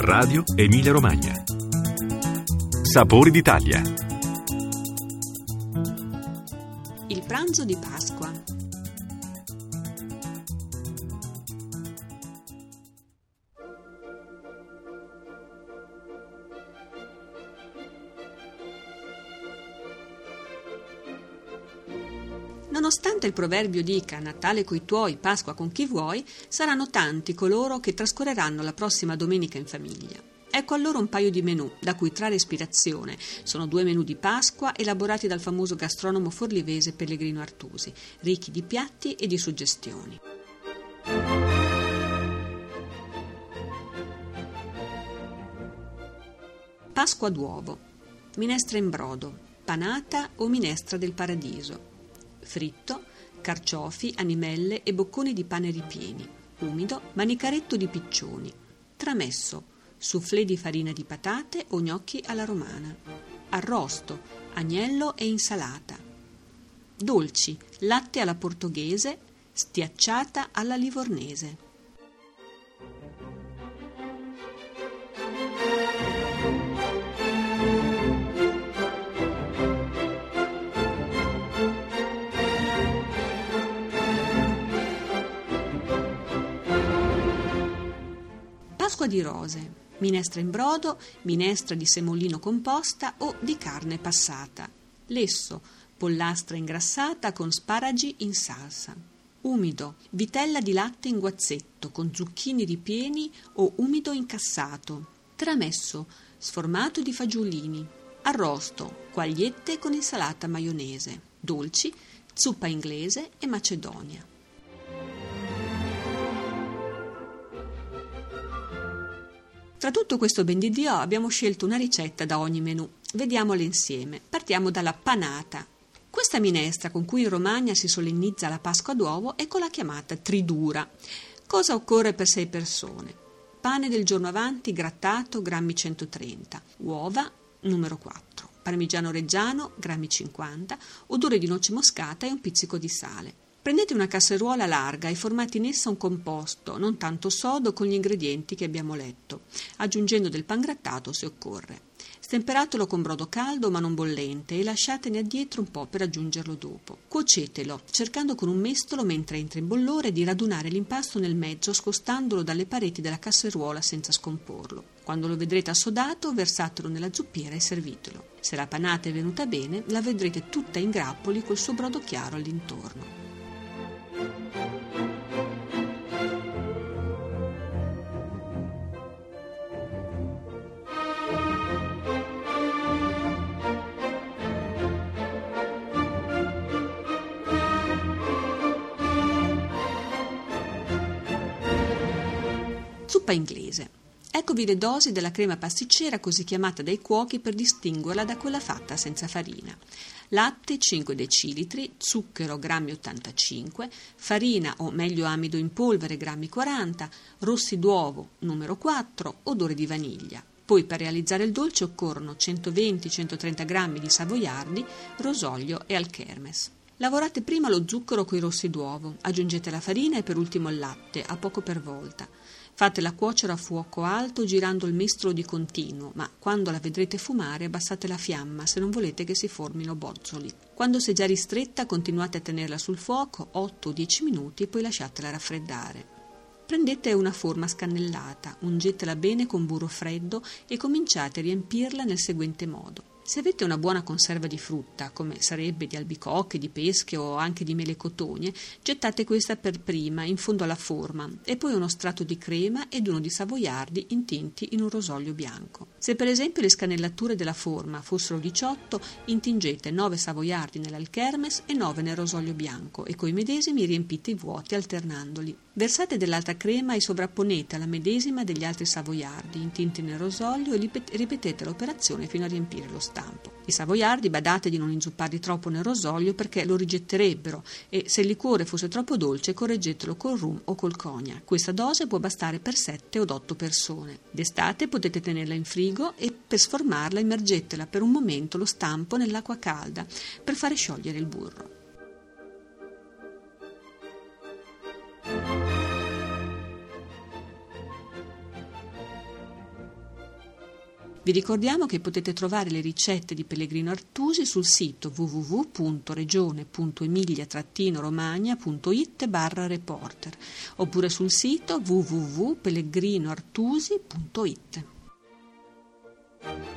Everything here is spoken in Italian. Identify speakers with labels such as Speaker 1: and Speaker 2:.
Speaker 1: Radio Emilia Romagna. Sapori d'Italia.
Speaker 2: Il pranzo di Pasqua. Nonostante il proverbio dica Natale coi tuoi, Pasqua con chi vuoi, saranno tanti coloro che trascorreranno la prossima domenica in famiglia. Ecco allora un paio di menù da cui trarre ispirazione. Sono 2 menù di Pasqua elaborati dal famoso gastronomo forlivese Pellegrino Artusi, ricchi di piatti e di suggestioni. Pasqua d'uovo, minestra in brodo, panata o minestra del paradiso, fritto, carciofi, animelle e bocconi di pane ripieni, umido, manicaretto di piccioni, tramesso, soufflé di farina di patate o gnocchi alla romana, arrosto, agnello e insalata, dolci, latte alla portoghese, stiacciata alla livornese. Pasqua di rose, minestra in brodo, minestra di semolino composta o di carne passata, lesso, pollastra ingrassata con sparagi in salsa, umido, vitella di latte in guazzetto con zucchini ripieni o umido incassato, tramesso, sformato di fagiolini, arrosto, quagliette con insalata maionese, dolci, zuppa inglese e macedonia. Tra tutto questo ben di Dio abbiamo scelto una ricetta da ogni menù. Vediamole insieme. Partiamo dalla panata. Questa minestra con cui in Romagna si solennizza la Pasqua d'uovo è con la chiamata tridura. Cosa occorre per 6 persone? Pane del giorno avanti grattato, grammi 130, uova, numero 4, parmigiano reggiano, grammi 50, odore di noce moscata e un pizzico di sale. Prendete una casseruola larga e formate in essa un composto, non tanto sodo, con gli ingredienti che abbiamo letto, aggiungendo del pangrattato se occorre. Stemperatelo con brodo caldo ma non bollente e lasciatene addietro un po' per aggiungerlo dopo. Cuocetelo, cercando con un mestolo mentre entra in bollore di radunare l'impasto nel mezzo scostandolo dalle pareti della casseruola senza scomporlo. Quando lo vedrete assodato, versatelo nella zuppiera e servitelo. Se la panata è venuta bene, la vedrete tutta in grappoli col suo brodo chiaro all'intorno. Zuppa inglese. Eccovi le dosi della crema pasticcera così chiamata dai cuochi per distinguerla da quella fatta senza farina. Latte 5 decilitri, zucchero grammi 85, farina o meglio amido in polvere grammi 40, rossi d'uovo numero 4, odore di vaniglia. Poi per realizzare il dolce occorrono 120-130 grammi di savoiardi, rosolio e alchermes. Lavorate prima lo zucchero coi rossi d'uovo, aggiungete la farina e per ultimo il latte, a poco per volta. Fatela cuocere a fuoco alto girando il mestolo di continuo, ma quando la vedrete fumare abbassate la fiamma se non volete che si formino bozzoli. Quando si è già ristretta continuate a tenerla sul fuoco 8 o 10 minuti e poi lasciatela raffreddare. Prendete una forma scannellata, ungetela bene con burro freddo e cominciate a riempirla nel seguente modo. Se avete una buona conserva di frutta, come sarebbe di albicocche, di pesche o anche di mele cotogne, gettate questa per prima in fondo alla forma e poi uno strato di crema ed uno di savoiardi intinti in un rosolio bianco. Se per esempio le scanellature della forma fossero 18, intingete 9 savoiardi nell'alchermes e 9 nel rosolio bianco e coi medesimi riempite i vuoti alternandoli. Versate dell'altra crema e sovrapponete alla medesima degli altri savoiardi intinti nel rosolio e ripetete l'operazione fino a riempire lo stampo. I savoiardi badate di non inzupparli troppo nel rosolio perché lo rigetterebbero e se il liquore fosse troppo dolce correggetelo col rum o col cognac. Questa dose può bastare per 7 o 8 persone. D'estate potete tenerla in frigo e per sformarla immergetela per un momento lo stampo nell'acqua calda per fare sciogliere il burro. Vi ricordiamo che potete trovare le ricette di Pellegrino Artusi sul sito www.regione.emilia-romagna.it/reporter oppure sul sito www.pellegrinoartusi.it.